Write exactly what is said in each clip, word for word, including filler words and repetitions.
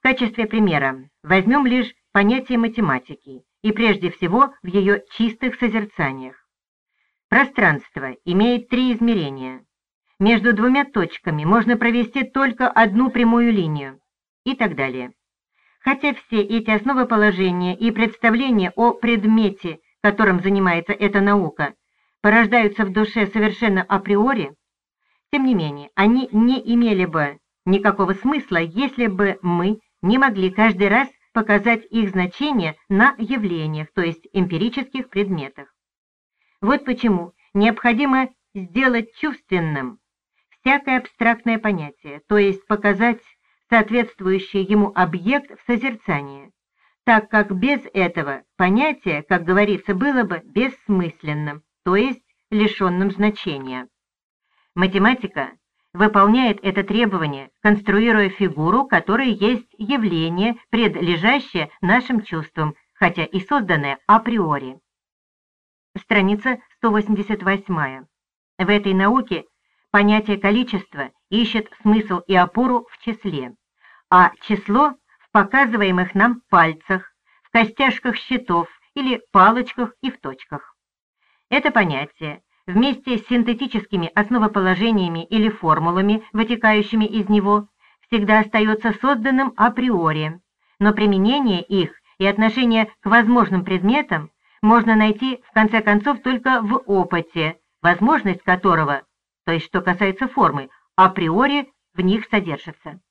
качестве примера возьмем лишь понятие математики, и прежде всего в ее чистых созерцаниях. Пространство имеет три измерения. Между двумя точками можно провести только одну прямую линию и так далее. Хотя все эти основоположения и представления о предмете, которым занимается эта наука, порождаются в душе совершенно априори, тем не менее, они не имели бы никакого смысла, если бы мы не могли каждый раз показать их значение на явлениях, то есть эмпирических предметах. Вот почему необходимо сделать чувственным всякое абстрактное понятие, то есть показать соответствующий ему объект в созерцании, так как без этого понятие, как говорится, было бы бессмысленным, то есть лишенным значения. Математика выполняет это требование, конструируя фигуру, которая есть явление, предлежащее нашим чувствам, хотя и созданное априори. Страница сто восемьдесят восемь. В этой науке понятие количества ищет смысл и опору в числе, а число в показываемых нам пальцах, в костяшках счетов или палочках и в точках. Это понятие вместе с синтетическими основоположениями или формулами, вытекающими из него, всегда остается созданным априори, но применение их и отношение к возможным предметам можно найти, в конце концов, только в опыте, возможность которого, то есть что касается формы, априори в них содержится.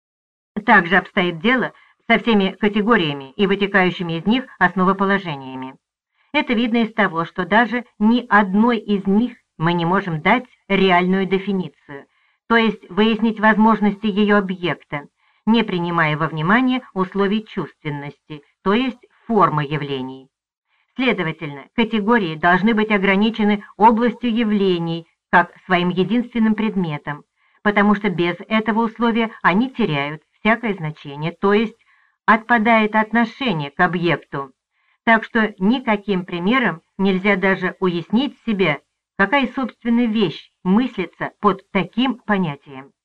Также обстоит дело со всеми категориями и вытекающими из них основоположениями. Это видно из того, что даже ни одной из них мы не можем дать реальную дефиницию, то есть выяснить возможности ее объекта, не принимая во внимание условий чувственности, то есть формы явлений. Следовательно, категории должны быть ограничены областью явлений как своим единственным предметом, потому что без этого условия они теряют всякое значение, то есть отпадает отношение к объекту. Так что никаким примером нельзя даже уяснить себе, какая собственная вещь мыслится под таким понятием.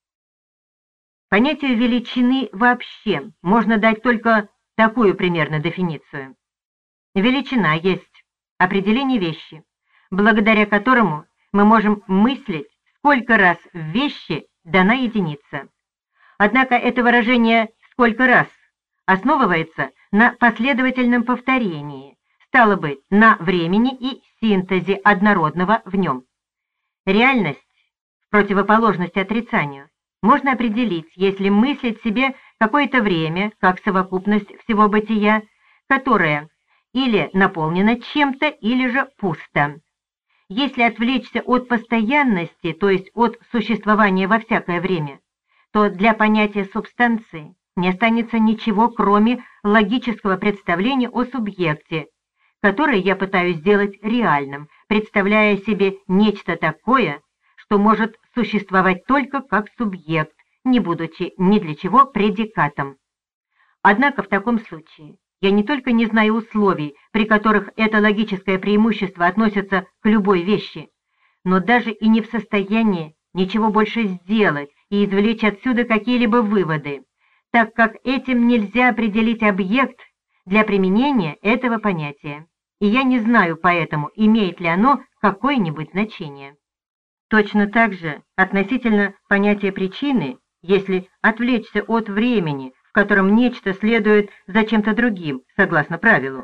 Понятию величины вообще можно дать только такую примерно дефиницию. Величина есть определение вещи, благодаря которому мы можем мыслить, сколько раз в вещи дана единица. Однако это выражение «сколько раз» основывается на последовательном повторении, стало быть, на времени и синтезе однородного в нем. Реальность, в противоположность отрицанию, можно определить, если мыслить себе какое-то время, как совокупность всего бытия, которое или наполнено чем-то, или же пусто. Если отвлечься от постоянности, то есть от существования во всякое время, то для понятия субстанции не останется ничего, кроме логического представления о субъекте, которое я пытаюсь сделать реальным, представляя себе нечто такое, что может существовать только как субъект, не будучи ни для чего предикатом. Однако в таком случае я не только не знаю условий, при которых это логическое преимущество относится к любой вещи, но даже и не в состоянии ничего больше сделать и извлечь отсюда какие-либо выводы, так как этим нельзя определить объект для применения этого понятия, и я не знаю поэтому, имеет ли оно какое-нибудь значение. Точно так же относительно понятия причины, если отвлечься от времени, в котором нечто следует за чем-то другим, согласно правилу,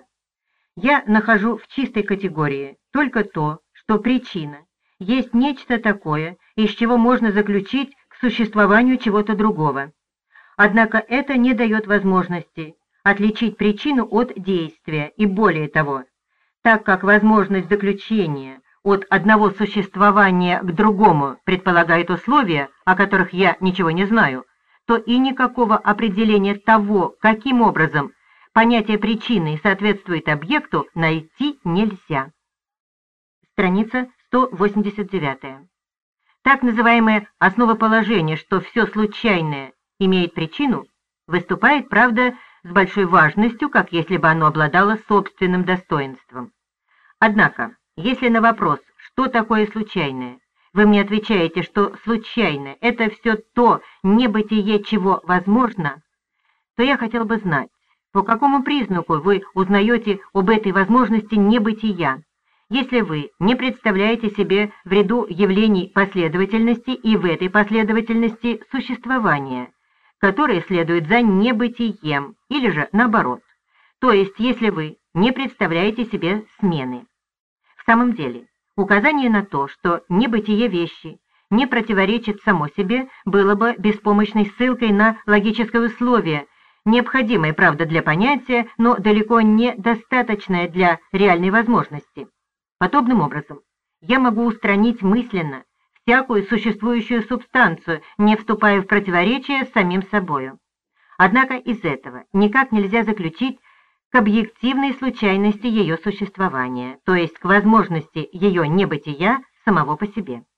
я нахожу в чистой категории только то, что причина есть нечто такое, из чего можно заключить к существованию чего-то другого. Однако это не дает возможности отличить причину от действия, и более того, так как возможность заключения от одного существования к другому предполагает условия, о которых я ничего не знаю, то и никакого определения того, каким образом понятие причины соответствует объекту, найти нельзя. Страница сто восемьдесят девять. Так называемое основоположение, что все случайное имеет причину, выступает, правда, с большой важностью, как если бы оно обладало собственным достоинством. Однако, если на вопрос, что такое случайное, вы мне отвечаете, что случайное — это все то небытие, чего возможно, то я хотел бы знать, по какому признаку вы узнаете об этой возможности небытия, если вы не представляете себе в ряду явлений последовательности и в этой последовательности существования, которое следует за небытием, или же наоборот, то есть если вы не представляете себе смены. В самом деле, указание на то, что небытие вещи не противоречит само себе, было бы беспомощной ссылкой на логическое условие, необходимое, правда, для понятия, но далеко не достаточное для реальной возможности. Подобным образом, я могу устранить мысленно всякую существующую субстанцию, не вступая в противоречие с самим собою. Однако из этого никак нельзя заключить к объективной случайности ее существования, то есть к возможности ее небытия самого по себе.